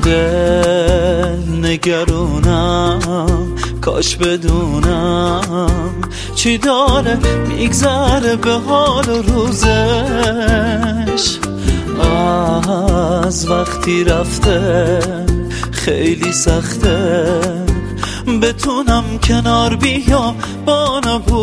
دل نگرونم، کاش بدونم چی داره میگذره به حال و روزش. از وقتی رفته خیلی سخته بتونم کنار بیام با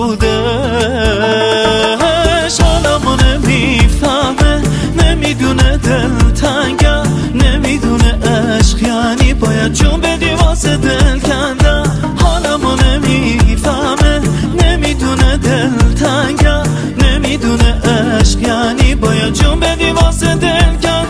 نبودش. حالمو نمیفهمه، نمیدونه دلتنگم، نمیدونه عشق یعنی باید جون بدی واسه دل کندم. حالمو نمیفهمه، نمیدونه دلتنگم، نمیدونه عشق یعنی باید جون بدی واسه دل کندم.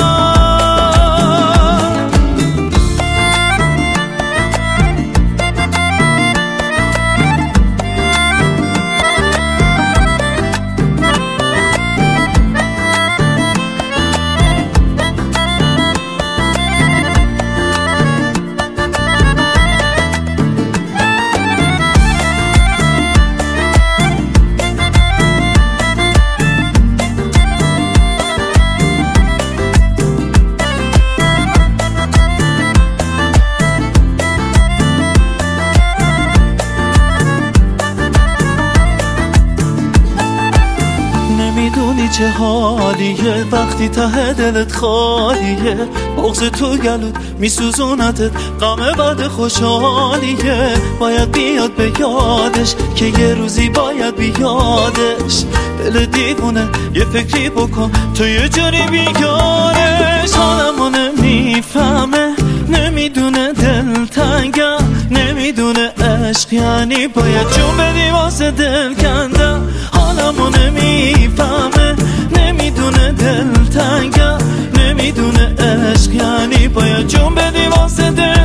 نمیدونی چه حالیه وقتی ته دلت خالیه، بغض تو گلوت میسوزونتت، غم بعد خوشحالیه. باید بیاد به یادش که یه روزی باید بیادش. دل دیوونه یه فکری بکن تو یه جوری بیارش. حالمو نمیفهمه، نمیدونه دلتنگم، نمیدونه عشق یعنی باید جون بدی واسه دل کندم. حالمو نمیفهمه، نمیدونه دلتنگم، نمیدونه عشق یعنی باید جون بدی واسه دل